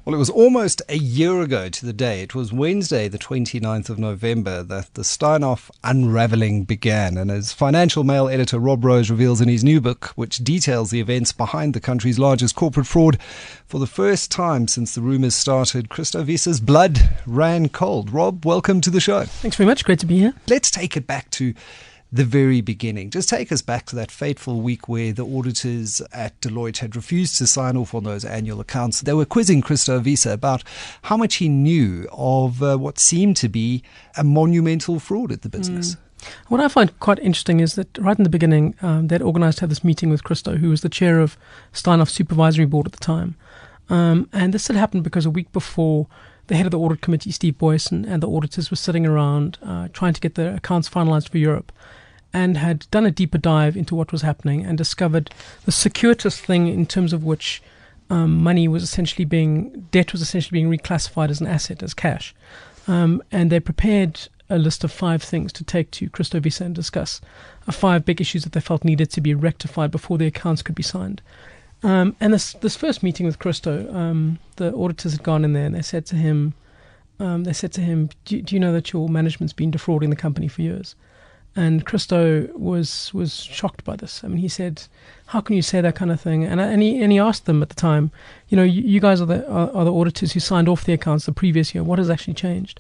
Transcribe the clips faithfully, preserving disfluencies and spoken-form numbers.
Well, it was almost a year ago to the day. It was Wednesday, the twenty-ninth of November, that the Steinhoff unravelling began. And as Financial Mail editor Rob Rose reveals in his new book, which details the events behind the country's largest corporate fraud, for the first time since the rumours started, Christo Wiese's blood ran cold. Rob, welcome to the show. Thanks very much. Great to be here. Let's take it back to the very beginning. Just take us back to that fateful week where the auditors at Deloitte had refused to sign off on those annual accounts. They were quizzing Christo Wiese about how much he knew of uh, what seemed to be a monumental fraud at the business. Mm. What I find quite interesting is that right in the beginning, um, they'd organised to have this meeting with Christo, who was the chair of Steinhoff's supervisory board at the time. Um, and this had happened because a week before, the head of the audit committee, Steve Boyson, and the auditors were sitting around uh, trying to get the accounts finalised for Europe, and had done a deeper dive into what was happening and discovered the circuitous thing in terms of which um, money was essentially being, debt was essentially being reclassified as an asset, as cash. Um, and they prepared a list of five things to take to Christo Wiese and discuss, uh, five big issues that they felt needed to be rectified before the accounts could be signed. Um, and this this first meeting with Christo, um, the auditors had gone in there and they said to him, um, they said to him, do, do you know that your management's been defrauding the company for years? And Christo was was shocked by this. I mean, he said, "How can you say that kind of thing?" And and he and he asked them at the time, "You know, you, you guys are the are, are the auditors who signed off the accounts the previous year. What has actually changed?"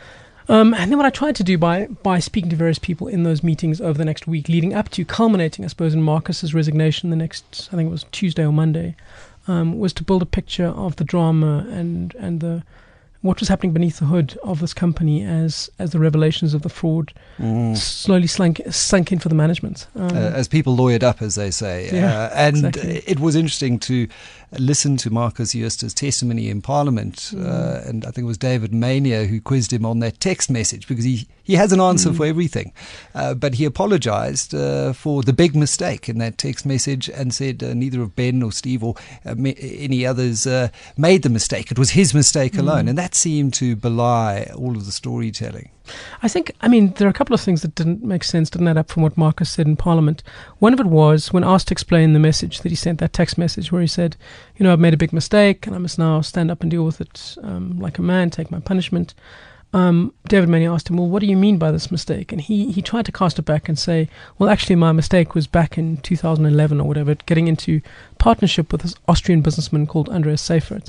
Um, and then what I tried to do by by speaking to various people in those meetings over the next week, leading up to culminating, I suppose, in Marcus's resignation the next, I think it was Tuesday or Monday, um, was to build a picture of the drama and and the what was happening beneath the hood of this company as as the revelations of the fraud mm. slowly slunk, sunk in for the management. Um, uh, as people lawyered up, as they say. Yeah, uh, and exactly. It was interesting to listen to Marcus Jooster's testimony in Parliament. Mm. Uh, and I think it was David Mania who quizzed him on that text message, because he, he has an answer mm. for everything. Uh, but he apologised uh, for the big mistake in that text message and said uh, neither of Ben or Steve or uh, me, any others uh, made the mistake. It was his mistake mm. alone. And that seemed to belie all of the storytelling. I think, I mean, there are a couple of things that didn't make sense, didn't add up from what Marcus said in Parliament. One of it was when asked to explain the message that he sent, that text message where he said, you know, I've made a big mistake and I must now stand up and deal with it um, like a man, take my punishment. Um, David Mania asked him, well, what do you mean by this mistake? And he, he tried to cast it back and say, well, actually, my mistake was back in two thousand eleven or whatever, getting into partnership with this Austrian businessman called Andreas Seifert.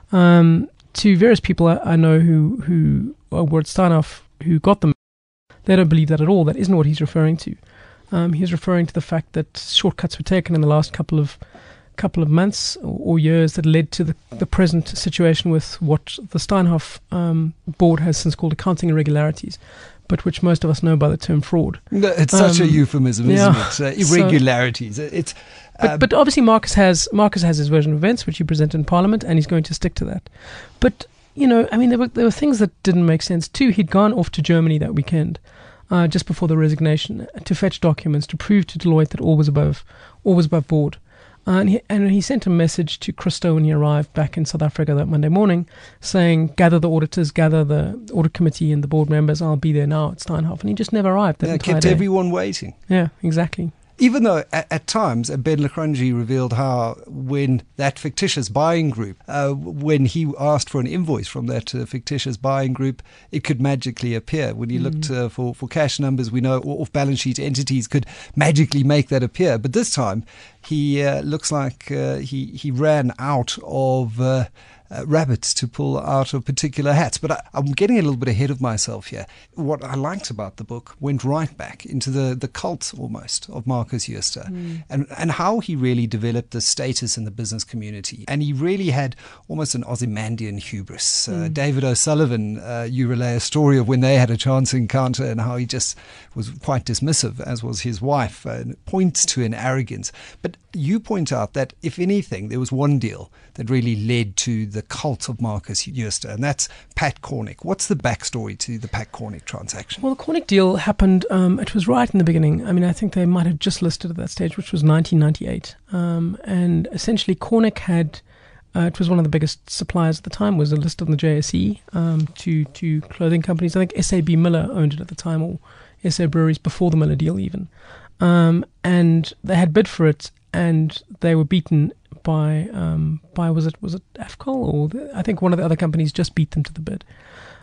Um, to various people I, I know who, who were at Steinhoff, who got them, they don't believe that at all. That isn't what he's referring to. Um, he's referring to the fact that shortcuts were taken in the last couple of couple of months or, or years that led to the, the present situation with what the Steinhoff um, board has since called accounting irregularities, but which most of us know by the term fraud. No, it's such um, a euphemism, isn't yeah, it? Uh, irregularities. So, it's. But, but obviously Marcus has Marcus has his version of events, which he presented in Parliament, and he's going to stick to that. But you know, I mean, there were there were things that didn't make sense too. He'd gone off to Germany that weekend, uh, just before the resignation, to fetch documents to prove to Deloitte that all was above, all was above board. Uh, and, he, and he sent a message to Christo when he arrived back in South Africa that Monday morning, saying, "Gather the auditors, gather the audit committee and the board members. I'll be there now at Steinhoff." And he just never arrived. That yeah, entire kept day. everyone waiting. Yeah, exactly. Even though at, at times uh, Ben Lecrungy revealed how when that fictitious buying group, uh, when he asked for an invoice from that uh, fictitious buying group, it could magically appear. When he mm. looked uh, for, for cash numbers, we know off-balance sheet entities could magically make that appear. But this time, he uh, looks like uh, he, he ran out of Uh, Uh, rabbits to pull out of particular hats. But I, I'm getting a little bit ahead of myself here. What I liked about the book went right back into the, the cult almost of Marcus Jooster mm. and, and how he really developed the status in the business community. And he really had almost an Ozymandian hubris. Uh, mm. David O'Sullivan, uh, you relay a story of when they had a chance encounter and how he just was quite dismissive, as was his wife, uh, and it points to an arrogance. But you point out that, if anything, there was one deal that really led to the cult of Marcus Jooster, and that's Pat Cornick. What's the backstory to the Pat Cornick transaction? Well, the Cornick deal happened, um, it was right in the beginning. I mean, I think they might have just listed at that stage, which was nineteen ninety-eight. Um, and essentially, Cornick had, uh, it was one of the biggest suppliers at the time, was listed on the J S E um, to, to clothing companies. I think S A B Miller owned it at the time, or S A Breweries before the Miller deal even. Um, and they had bid for it, and they were beaten by um, by was it was it Afcol or the, I think one of the other companies just beat them to the bid.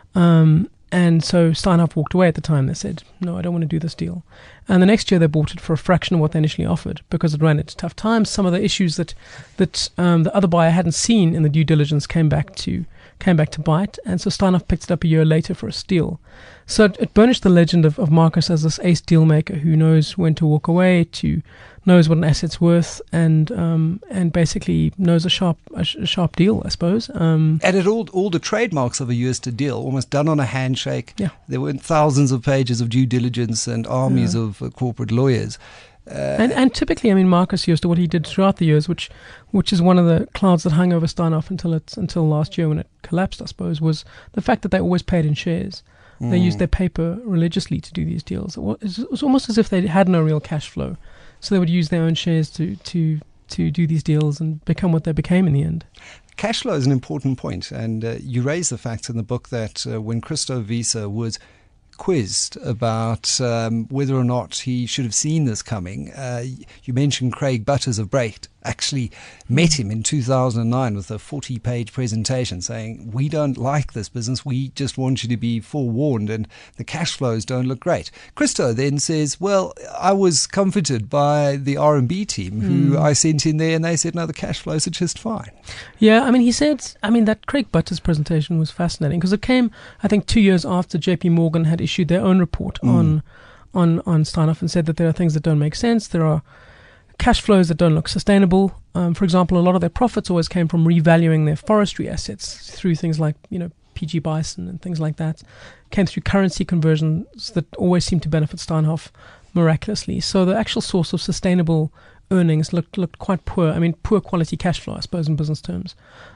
Um, and so Steinhoff walked away at the time. They said, no, I don't want to do this deal. And the next year they bought it for a fraction of what they initially offered because it ran into tough times. Some of the issues that that um, the other buyer hadn't seen in the due diligence came back to came back to bite. And so Steinhoff picked it up a year later for a steal. So it, it burnished the legend of, of Marcus as this ace deal maker who knows when to walk away, to knows what an asset's worth, and um, and basically knows a sharp a, sh- a sharp deal, I suppose. Um, and it all all the trademarks of a U S deal, almost done on a handshake. Yeah. There were thousands of pages of due diligence and armies yeah. of uh, corporate lawyers. Uh, and and typically, I mean, Marcus used to what he did throughout the years, which which is one of the clouds that hung over Steinhoff until it until last year when it collapsed, I suppose, was the fact that they always paid in shares. Mm. They used their paper religiously to do these deals. It was, it was almost as if they had no real cash flow, so they would use their own shares to to to do these deals and become what they became in the end. Cash flow is an important point, and uh, you raise the fact in the book that uh, when Christo Wiese was quizzed about um, whether or not he should have seen this coming, uh, you mentioned Craig Butters of Brecht actually met him in two thousand nine with a forty-page presentation saying, we don't like this business, we just want you to be forewarned, and the cash flows don't look great. Christo then says, well, I was comforted by the R and B team who mm. I sent in there, and they said, no, the cash flows are just fine. Yeah, I mean, he said, I mean, that Craig Butters presentation was fascinating because it came, I think, two years after J P Morgan had issued their own report mm. on, on, on Steinhoff and said that there are things that don't make sense. There are cash flows that don't look sustainable. Um, for example, a lot of their profits always came from revaluing their forestry assets through things like, you know, P G Bison and things like that. Came through currency conversions that always seemed to benefit Steinhoff miraculously. So the actual source of sustainable earnings looked looked quite poor. I mean, poor quality cash flow, I suppose, in business terms.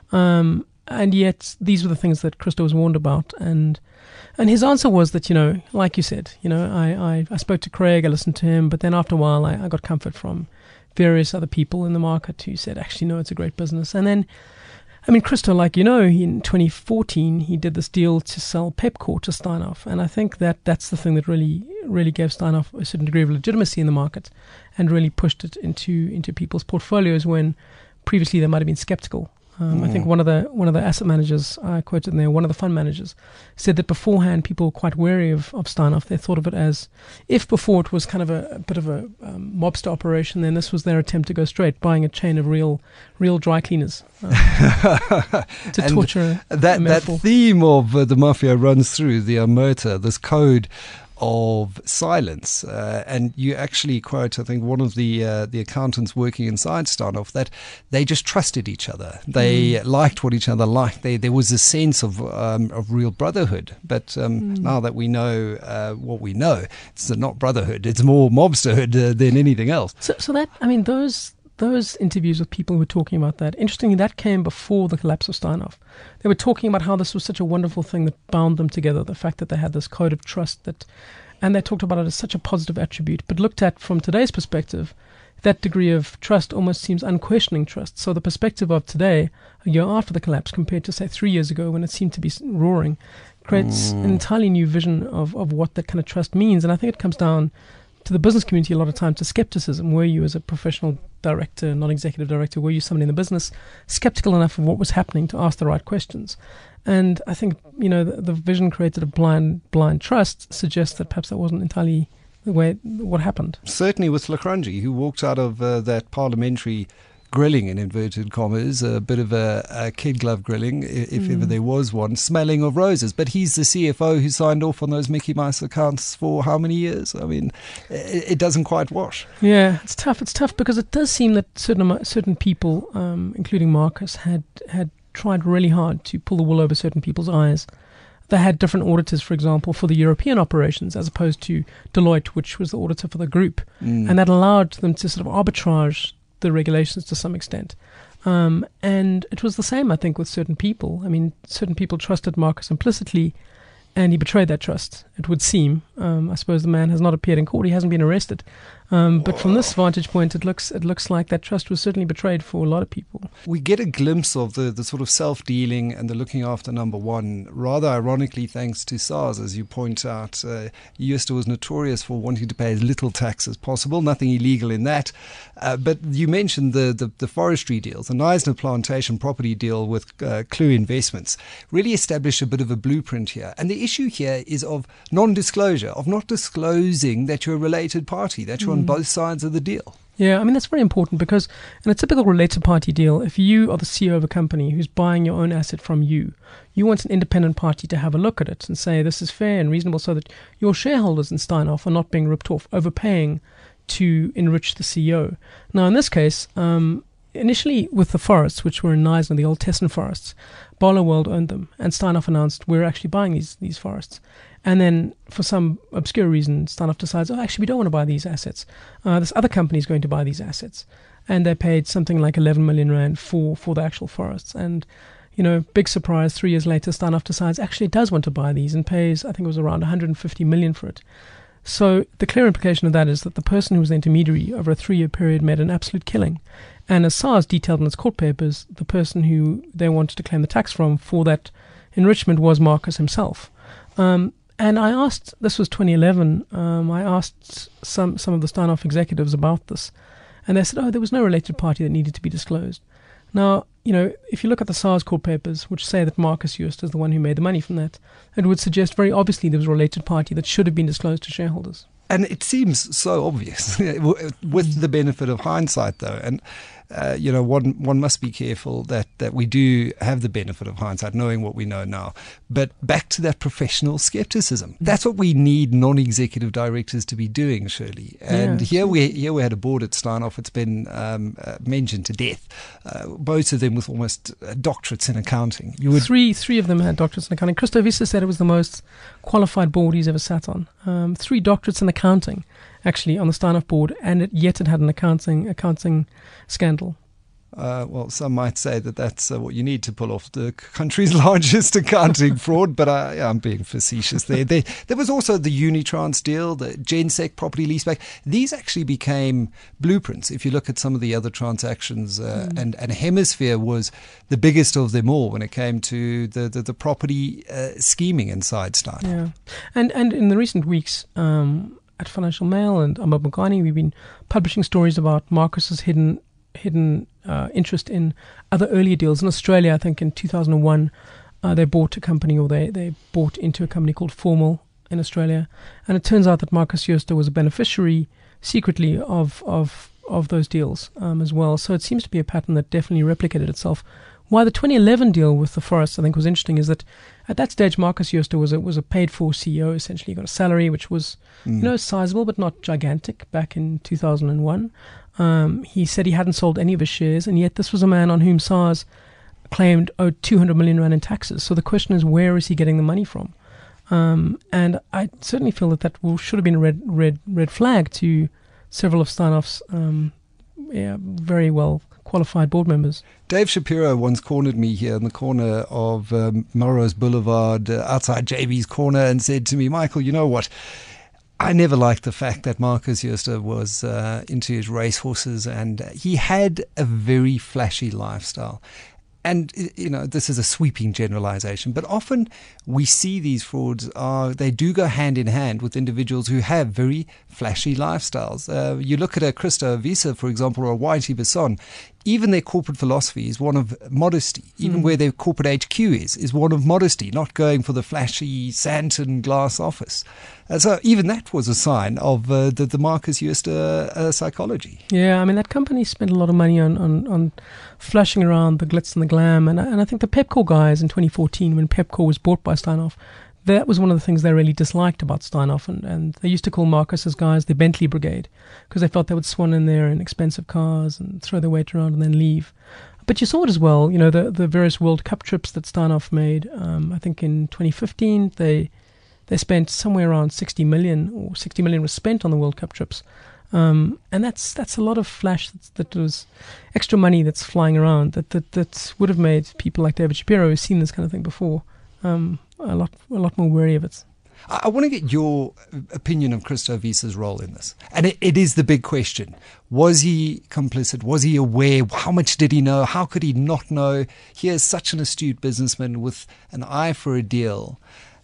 Um, and yet, these were the things that Christo was warned about. And and his answer was that, you know, like you said, you know, I, I, I spoke to Craig, I listened to him, but then after a while, I, I got comfort from various other people in the market who said, actually, no, it's a great business. And then, I mean, Christo, like you know, in twenty fourteen, he did this deal to sell Pepcor to Steinhoff. And I think that that's the thing that really, really gave Steinhoff a certain degree of legitimacy in the market and really pushed it into into people's portfolios when previously they might have been skeptical. Um, mm. I think one of the one of the asset managers, I quoted in there, one of the fund managers, said that beforehand people were quite wary of, of Steinhoff. They thought of it as, if before it was kind of a, a bit of a um, mobster operation, then this was their attempt to go straight, buying a chain of real real dry cleaners um, to torture that, a that theme of uh, the mafia runs through the omerta, this code of silence, uh, and you actually quote, I think, one of the uh, the accountants working inside Steinhoff that they just trusted each other. They mm. liked what each other liked. They, there was a sense of um, of real brotherhood. But um, mm. now that we know uh, what we know, it's not brotherhood. It's more mobsterhood uh, than anything else. So, so that I mean, those those interviews with people who were talking about that. Interestingly, that came before the collapse of Steinhoff. They were talking about how this was such a wonderful thing that bound them together, the fact that they had this code of trust, that, and they talked about it as such a positive attribute. But looked at from today's perspective, that degree of trust almost seems unquestioning trust. So the perspective of today, a year after the collapse, compared to, say, three years ago when it seemed to be roaring, creates mm. an entirely new vision of, of what that kind of trust means. And I think it comes down to the business community a lot of time to skepticism. Were you, as a professional director, non-executive director, were you somebody in the business skeptical enough of what was happening to ask the right questions? And I think, you know, the, the vision created of blind blind trust suggests that perhaps that wasn't entirely the way what happened. Certainly with Lacrungi, who walked out of uh, that parliamentary grilling, in inverted commas, a bit of a, a kid glove grilling, if mm. ever there was one, smelling of roses. But he's the C F O who signed off on those Mickey Mouse accounts for how many years? I mean, it, it doesn't quite wash. Yeah, it's tough. It's tough because it does seem that certain certain people, um, including Marcus, had had tried really hard to pull the wool over certain people's eyes. They had different auditors, for example, for the European operations, as opposed to Deloitte, which was the auditor for the group. Mm. And that allowed them to sort of arbitrage the regulations to some extent. Um, and it was the same, I think, with certain people. I mean, certain people trusted Marcus implicitly, and he betrayed that trust, it would seem. Um, I suppose the man has not appeared in court. He hasn't been arrested. Um, but from this vantage point, it looks it looks like that trust was certainly betrayed for a lot of people. We get a glimpse of the, the sort of self-dealing and the looking after number one, rather ironically thanks to SARS, as you point out. Uh, Jooste was notorious for wanting to pay as little tax as possible, nothing illegal in that. Uh, but you mentioned the, the, the forestry deals. The Knysna Plantation property deal with uh, Clue Investments really established a bit of a blueprint here. And the issue here is of non-disclosure, of not disclosing that you're a related party, that you're mm. on both sides of the deal. Yeah, I mean, that's very important because in a typical related party deal, if you are the C E O of a company who's buying your own asset from you, you want an independent party to have a look at it and say this is fair and reasonable so that your shareholders in Steinhoff are not being ripped off, overpaying to enrich the C E O. Now, in this case, um, initially with the forests, which were in Knysna, the old Tesson forests, Barloworld owned them, and Steinhoff announced we're actually buying these these forests. And then, for some obscure reason, Steinhoff decides, oh, actually, we don't want to buy these assets. Uh, this other company is going to buy these assets. And they paid something like eleven million rand for, for the actual forests. And, you know, big surprise, three years later, Steinhoff decides actually it does want to buy these and pays, I think it was around one hundred fifty million for it. So the clear implication of that is that the person who was the intermediary over a three-year period made an absolute killing. And as SARS detailed in its court papers, the person who they wanted to claim the tax from for that enrichment was Marcus himself. Um, And I asked, this was twenty eleven, um, I asked some, some of the Steinhoff executives about this. And they said, oh, there was no related party that needed to be disclosed. Now, you know, if you look at the SARS court papers, which say that Marcus Jooste is the one who made the money from that, it would suggest very obviously there was a related party that should have been disclosed to shareholders. And it seems so obvious, with the benefit of hindsight, though. And, uh, you know, one one must be careful that, that we do have the benefit of hindsight, knowing what we know now. But back to that professional skepticism. That's what we need non-executive directors to be doing, Shirley. And yeah, here we here we had a board at Steinhoff. It's been um, uh, mentioned to death. Uh, both of them with almost uh, doctorates in accounting. You would three three of them had doctorates in accounting. Christo Wiese said it was the most qualified board he's ever sat on. Um, three doctorates in accounting, actually, on the Steinhoff board, and it, yet it had an accounting accounting scandal. Uh, well, some might say that that's uh, what you need to pull off the country's largest accounting fraud, but I, I'm being facetious there. there. There was also the Unitrans deal, the Gensec property leaseback. These actually became blueprints. If you look at some of the other transactions, uh, mm. and, and Hemisphere was the biggest of them all when it came to the, the, the property uh, scheming inside Steinhoff. Yeah, and, and in the recent weeks, um, at Financial Mail and Ahmad Mogani, we've been publishing stories about Marcus's hidden hidden uh, interest in other earlier deals. In Australia, I think in two thousand one, uh, they bought a company, or they, they bought into a company called Formal in Australia. And it turns out that Marcus Jooste was a beneficiary secretly of of, of those deals um, as well. So it seems to be a pattern that definitely replicated itself. Why the twenty eleven deal with the forests, I think, was interesting is that at that stage, Marcus Jooste was a, was a paid-for C E O, essentially. He got a salary which was, mm. you know, sizable but not gigantic back in two thousand one. Um, he said he hadn't sold any of his shares, and yet this was a man on whom SARS claimed owed two hundred million rand in taxes. So the question is, where is he getting the money from? Um, and I certainly feel that that will, should have been a red, red, red flag to several of Steinhoff's um, yeah, very well qualified board members. Dave Shapiro once cornered me here in the corner of um, Melrose Boulevard, uh, outside J B's corner, and said to me, Michael, you know what? I never liked the fact that Marcus Jooste was uh, into his racehorses, and he had a very flashy lifestyle. And, you know, this is a sweeping generalization, but often we see these frauds are, they do go hand in hand with individuals who have very flashy lifestyles. Uh, you look at a Christo Wiese, for example, or a Whitey Basson, even their corporate philosophy is one of modesty. Even mm. where their corporate H Q is, is one of modesty, not going for the flashy Santon glass office. Uh, so even that was a sign of uh, the, the Marcus Jooste uh, psychology. Yeah, I mean, that company spent a lot of money on, on, on flashing around the glitz and the glam. And, and I think the Pepkor guys in twenty fourteen, when Pepkor was bought by Steinhoff, that was one of the things they really disliked about Steinhoff. And, and they used to call Marcus's guys the Bentley Brigade, because they felt they would swan in there in expensive cars and throw their weight around and then leave. But you saw it as well, you know, the, the various World Cup trips that Steinhoff made. Um, I think in twenty fifteen, they they spent somewhere around sixty million, or sixty million was spent on the World Cup trips. Um, and that's that's a lot of flash that's, that was extra money that's flying around that, that, that would have made people like David Shapiro, who's seen this kind of thing before, um, a lot a lot more wary of it. I, I want to get your opinion of Christo Wiese's role in this. And it, it is the big question. Was he complicit? Was he aware? How much did he know? How could he not know? He is such an astute businessman with an eye for a deal.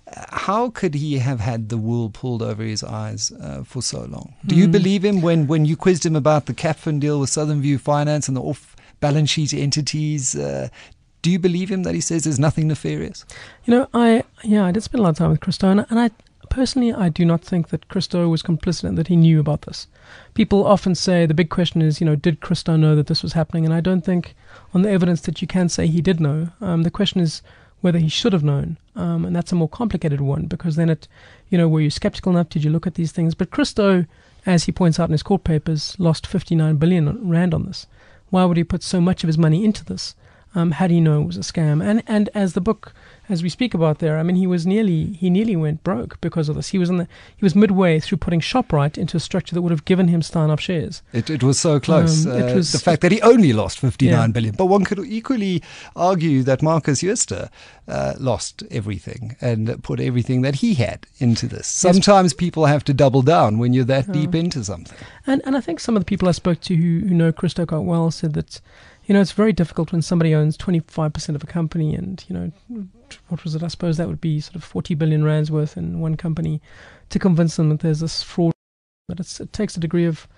How could he have had the wool pulled over his eyes uh, for so long? Do you mm. believe him when, when you quizzed him about the Capfin deal with Southern View Finance and the off-balance sheet entities? Uh, do you believe him that he says there's nothing nefarious? You know, I yeah, I did spend a lot of time with Christo, and, and I personally I do not think that Christo was complicit and that he knew about this. People often say the big question is, you know, did Christo know that this was happening? And I don't think on the evidence that you can say he did know. Um, the question is whether he should have known, um, and that's a more complicated one, because then it, you know, were you skeptical enough? Did you look at these things? But Christo, as he points out in his court papers, lost fifty-nine billion rand on this. Why would he put so much of his money into this? Um, how do you know it was a scam? And and as the book, as we speak about there, I mean, he was nearly he nearly went broke because of this. He was in the he was midway through putting Shoprite into a structure that would have given him Steinhoff shares. It it was so close. Um, it uh, was, the fact that he only lost fifty-nine yeah. billion. But one could equally argue that Marcus Jooste uh, lost everything and put everything that he had into this. Sometimes yes. people have to double down when you're that uh, deep into something. And and I think some of the people I spoke to who, who know Christo quite well said that, you know, it's very difficult when somebody owns twenty-five percent of a company and, you know, what was it? I suppose that would be sort of forty billion rands worth in one company, to convince them that there's this fraud. But it's, it takes a degree of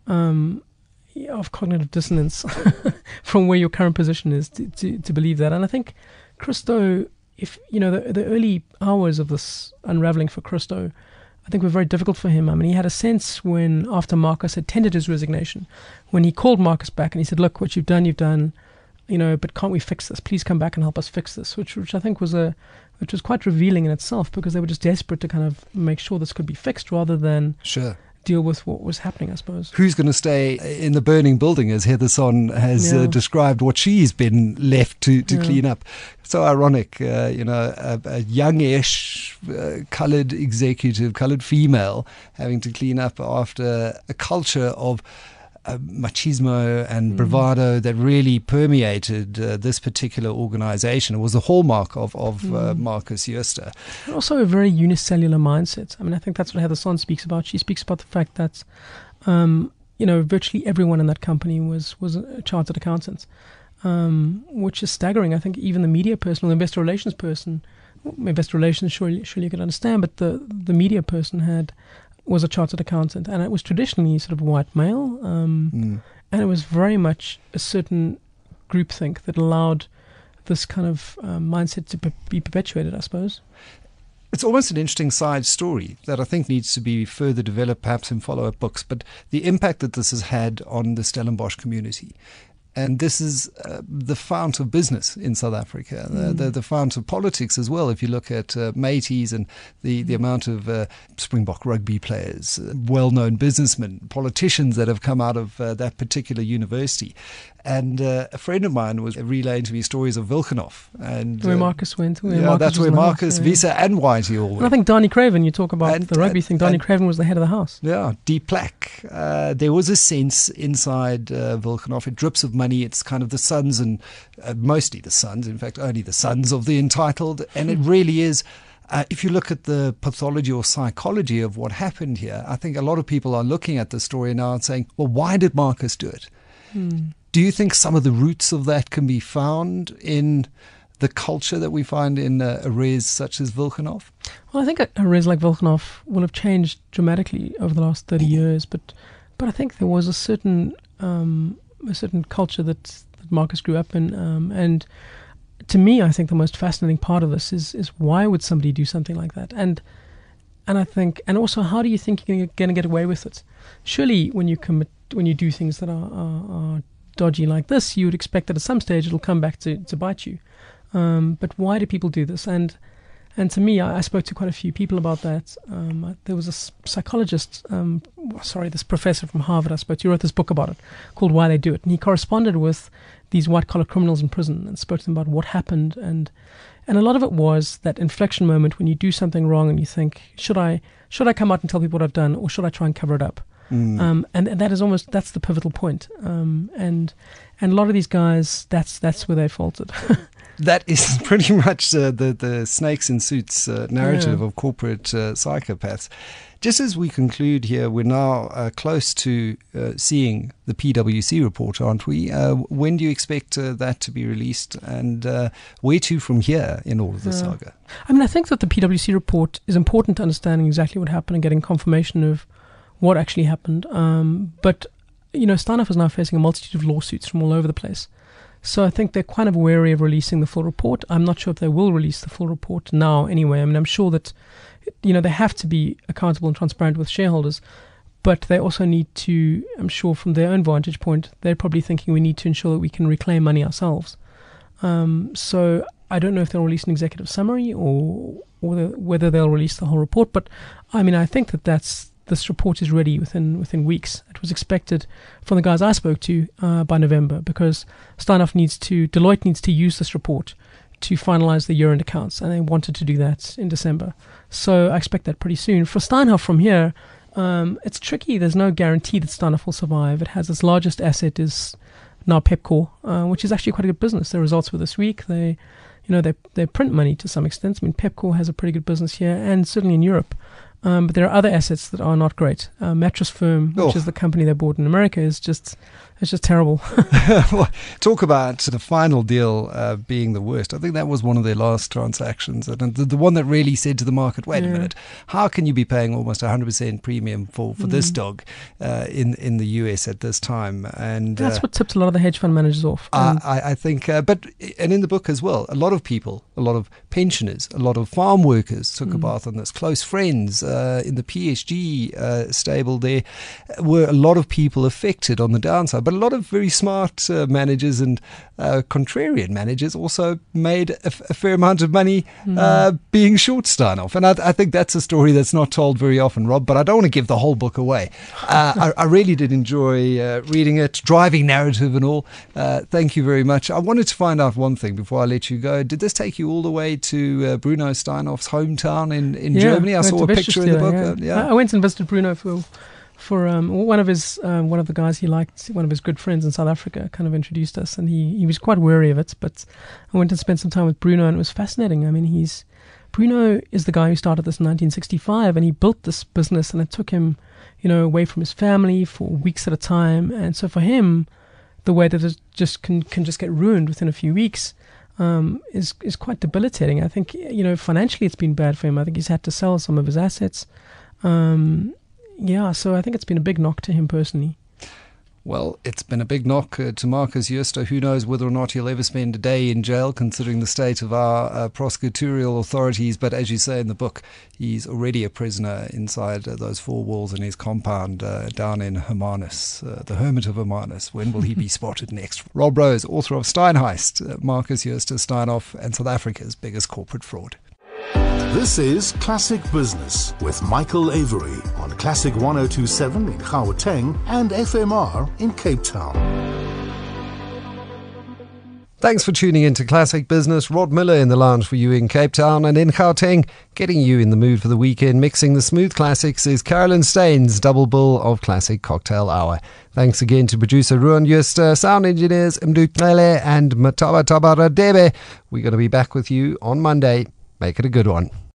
um, of cognitive dissonance from where your current position is to, to, to believe that. And I think Christo, if, you know, the, the early hours of this unraveling for Christo, I think were very difficult for him. I mean, he had a sense when, after Marcus had tendered his resignation, when he called Marcus back and he said, look, what you've done, you've done, you know, but can't we fix this? Please come back and help us fix this, which which I think was a, which was quite revealing in itself, because they were just desperate to kind of make sure this could be fixed rather than sure. deal with what was happening, I suppose. Who's going to stay in the burning building, as Heather Son has yeah. uh, described what she's been left to, to yeah. clean up? So ironic, uh, you know, a, a youngish, uh, coloured executive, coloured female, having to clean up after a culture of uh, machismo and bravado mm. that really permeated uh, this particular organisation. It was the hallmark of, of mm. uh, Marcus Jooste. And also a very unicellular mindset. I mean, I think that's what Heather Son speaks about. She speaks about the fact that, um, you know, virtually everyone in that company was, was a chartered accountant. Um, which is staggering. I think even the media person, or the investor relations person, well, investor relations surely, surely you could understand, but the the media person had was a chartered accountant, and it was traditionally sort of white male, um, mm. and it was very much a certain groupthink that allowed this kind of um, mindset to pe- be perpetuated, I suppose. It's almost an interesting side story that I think needs to be further developed, perhaps in follow-up books, but the impact that this has had on the Stellenbosch community. And this is uh, the fount of business in South Africa, mm. the, the, the fount of politics as well. If you look at uh, Métis and the, the amount of uh, Springbok rugby players, uh, well-known businessmen, politicians that have come out of uh, that particular university. And uh, a friend of mine was relaying to me stories of Wilgenhof. And, where uh, Marcus went. Where yeah, Marcus that's where Marcus, house, Wiese, yeah. and Whitey all went. And I think Donnie Craven, you talk about and, the rugby and, thing, Donnie and, Craven was the head of the house. Yeah, De Plack. Uh, there was a sense inside uh, Wilgenhof, it drips of money. It's kind of the sons and uh, mostly the sons, in fact, only the sons of the entitled. And it really is. Uh, if you look at the pathology or psychology of what happened here, I think a lot of people are looking at the story now and saying, well, why did Marcus do it? Hmm. Do you think some of the roots of that can be found in the culture that we find in uh, arrays such as Wilgenhof? Well, I think arrays like Wilgenhof will have changed dramatically over the last thirty years, but but I think there was a certain um, a certain culture that, that Marcus grew up in, um, and to me, I think the most fascinating part of this is is why would somebody do something like that, and and I think, and also how do you think you're going to get away with it? Surely, when you commit, when you do things that are, are, are dodgy like this, you would expect that at some stage it'll come back to, to bite you. Um, but why do people do this? And and to me, I, I spoke to quite a few people about that. Um, there was a psychologist, um, sorry, this professor from Harvard I spoke to, he wrote this book about it called Why They Do It. And he corresponded with these white-collar criminals in prison and spoke to them about what happened. And and a lot of it was that inflection moment when you do something wrong and you think, should I should I come out and tell people what I've done, or should I try and cover it up? Mm. Um, and that is almost, that's the pivotal point. Um, and and a lot of these guys, that's that's where they faltered. that is pretty much uh, the, the snakes in suits uh, narrative yeah. of corporate uh, psychopaths. Just as we conclude here, we're now uh, close to uh, seeing the P W C report, aren't we? Uh, when do you expect uh, that to be released, and uh, where to from here in all of the yeah. saga? I mean, I think that the P W C report is important to understanding exactly what happened and getting confirmation of what actually happened. Um, but, you know, Steinhoff is now facing a multitude of lawsuits from all over the place. So I think they're kind of wary of releasing the full report. I'm not sure if they will release the full report now anyway. I mean, I'm sure that, you know, they have to be accountable and transparent with shareholders, but they also need to, I'm sure from their own vantage point, they're probably thinking we need to ensure that we can reclaim money ourselves. Um, so I don't know if they'll release an executive summary or, or the, whether they'll release the whole report, but I mean, I think that that's, this report is ready within within weeks. It was expected from the guys I spoke to uh, by November, because Steinhoff needs to, Deloitte needs to use this report to finalize the year-end accounts, and they wanted to do that in December. So I expect that pretty soon. For Steinhoff from here, um, it's tricky. There's no guarantee that Steinhoff will survive. It has its largest asset is now Pepkor, uh, which is actually quite a good business. Their results were this week. They, you know, they they print money to some extent. I mean, Pepkor has a pretty good business here, and certainly in Europe. Um, but there are other assets that are not great. Uh, Mattress Firm, which oh. is the company they bought in America, is just it's just terrible. Well, talk about the final deal uh, being the worst. I think that was one of their last transactions, and the, the one that really said to the market, "Wait yeah. a minute, how can you be paying almost one hundred percent premium for, for mm. this dog uh, in in the U S at this time?" And that's uh, what tipped a lot of the hedge fund managers off. I, I, I think, uh, but and in the book as well, a lot of people, a lot of pensioners, a lot of farm workers took mm. a bath on this. Close friends. Uh, in the P S G uh, stable there were a lot of people affected on the downside, but a lot of very smart uh, managers and uh, contrarian managers also made a, f- a fair amount of money mm. uh, being short Steinhoff. And I, I think that's a story that's not told very often, Rob, but I don't want to give the whole book away. Uh, I, I really did enjoy uh, reading it, driving narrative and all. Uh, thank you very much. I wanted to find out one thing before I let you go. Did this take you all the way to uh, Bruno Steinhoff's hometown in, in yeah, Germany? I saw a picture in the book. Yeah. Uh, yeah. I went and visited Bruno for for um, one of his um, one of the guys he liked, one of his good friends in South Africa, kind of introduced us, and he, he was quite wary of it. But I went and spent some time with Bruno, and it was fascinating. I mean, he's Bruno is the guy who started this in nineteen sixty-five, and he built this business, and it took him, you know, away from his family for weeks at a time. And so for him, the way that it just can can just get ruined within a few weeks. Um, is is quite debilitating. I think, you know, financially it's been bad for him. I think he's had to sell some of his assets. Um, yeah, so I think it's been a big knock to him personally. Well, it's been a big knock uh, to Markus Jooste. Who knows whether or not he'll ever spend a day in jail, considering the state of our uh, prosecutorial authorities. But as you say in the book, he's already a prisoner inside uh, those four walls in his compound uh, down in Hermanus, uh, the Hermit of Hermanus. When will he be spotted next? Rob Rose, author of Steinheist, uh, Markus Jooste Steinhoff, and South Africa's biggest corporate fraud. This is Classic Business with Michael Avery on Classic one oh two point seven in Gauteng and F M R in Cape Town. Thanks for tuning in to Classic Business. Rod Miller in the lounge for you in Cape Town, and in Gauteng, getting you in the mood for the weekend, mixing the smooth classics is Carolyn Staines' double bill of Classic Cocktail Hour. Thanks again to producer Ruan Jooste, sound engineers Mdu Tlele and Mataba Tabaradebe. We're going to be back with you on Monday. Make it a good one.